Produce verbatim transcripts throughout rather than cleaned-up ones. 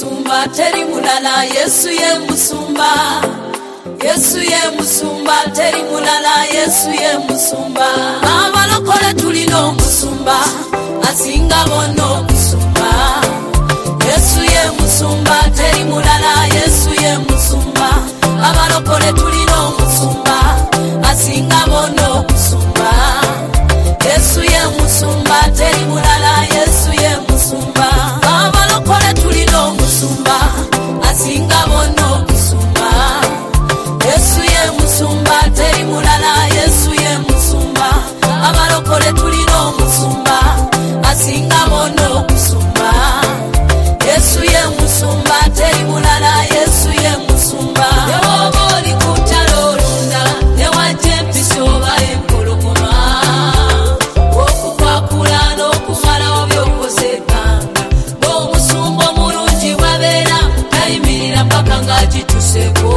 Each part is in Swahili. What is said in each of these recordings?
musumba teri mulala Yesu ye musumba Yesu ye musumba teri mulala Yesu ye musumba abalokole tulino musumba asinga bono musumba Yesu ye musumba teri mulala Yesu ye musumba abalokole tulino musumba asinga bono musumba Yesu ye musumba teri mulala Yesu ye musumba abalokole tulino musumba asinga bono musumba Yesu ye musumba teri mulala Yesu ye musumba abalokole tulino musumba asinga bono musumba Yesu ye musumba teri mulala Yesu ye musumba Yehova oli kutalolunda newajempisoba empologoma okukwakula n'okumala obyokosekanga ng'omusumba omulungi bwabeera tayimirira mpaka ng'agituseko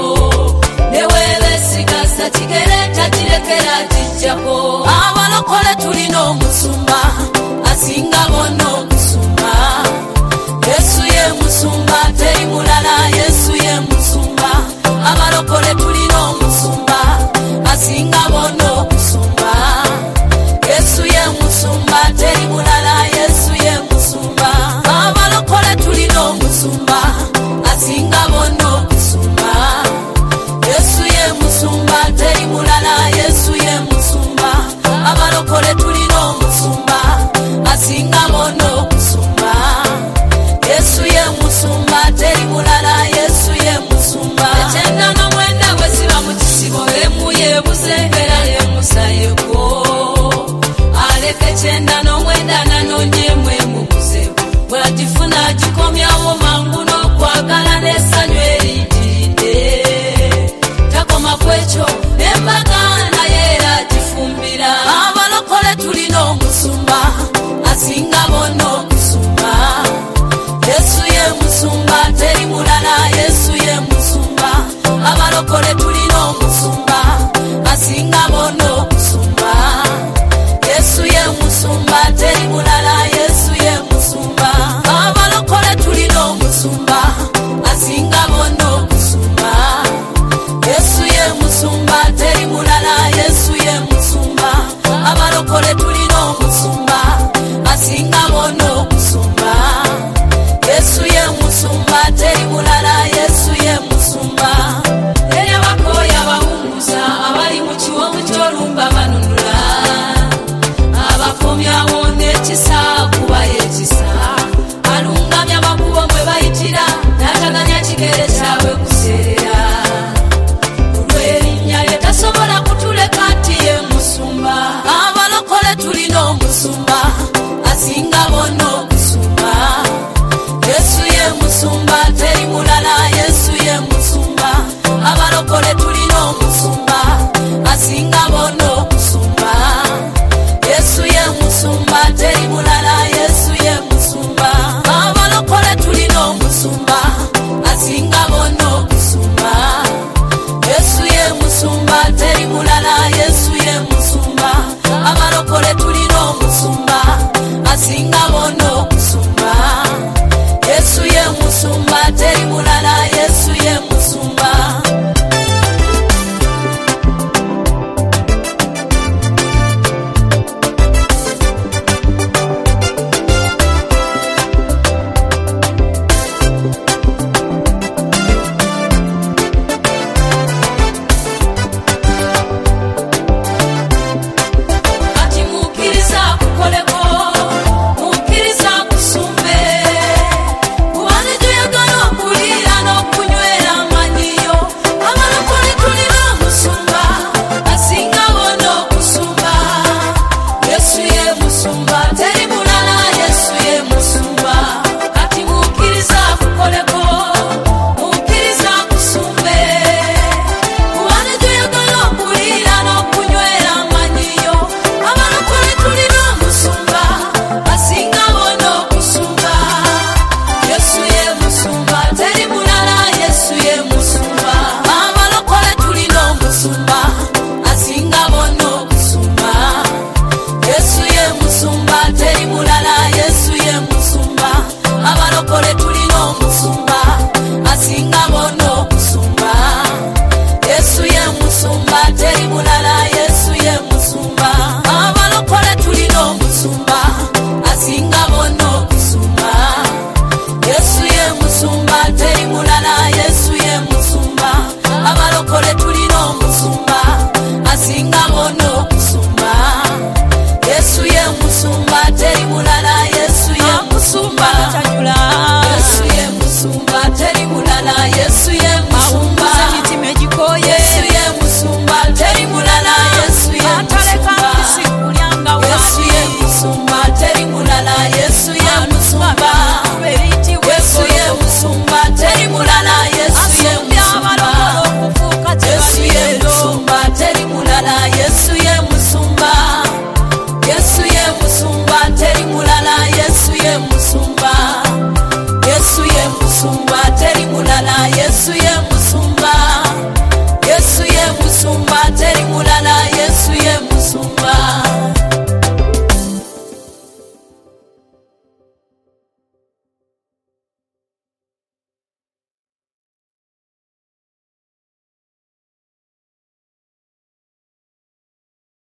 newebesigaza kigere takirekera kijjako abalokole tulina omusumba asinga bono okusumba Yesu ye musumba teri mulala Yesu ye musumba abalokole tulina omusumba asinga bono okusumba Yesu ye musumba teri mulala Yesu ye musumba abalokole tulina omusumba asinga bono okusumba Yesu ye musumba teri mulala Yesu ye musumba abalokole tulina omusumba asinga bono okusumba Yesu ye musumba teri mulala Yesu ye musumba Echenda n'omwenda bwe siba mu kisibo emu yeebuze era yemusayeko aleka echenda n'omwenda nanonyemu emubuzeeko bw'agifuna agikomyawo mangu n'okwagala n'essanyu eriyitiridde takoma kwekyo embaga naye era agifumbira abalokole tulina omusumba asinga bono okusumba Yesu ye musumba teri mulala Yesu ye musumba abalokole tulina omusumba asinga bono okusumba Yesu ye musumba teri mulala Yesu ye musumba abalokole tulina omusumba asinga bono okusumba Yesu ye musumba teri mulala Yesu ye musumba abalokole tulina omusumba asinga bono okusumba Yesu ye musumba teri mulala Yesu ye musumba eri abakoya abawunguza abali mu kiwonvu ky'olumba banunula abakomyawo n'ekisa kuba ekisa alungamya amakubo mwe bayitira n'ataganya kigere kyabwe kuseerera olw'erinnya lye tasobola kutuleka nti ye musumba abalokole tulina omusumba asinga bono okusumba Yesu ye musumba teri mulala Yesu ye musumba abalokole tulina omusumba asinga bono okusumba Yesu ye musumba teri mulala Yesu ye musumba abalokole tulina omusumba asinga bono okusumba Yesu ye musumba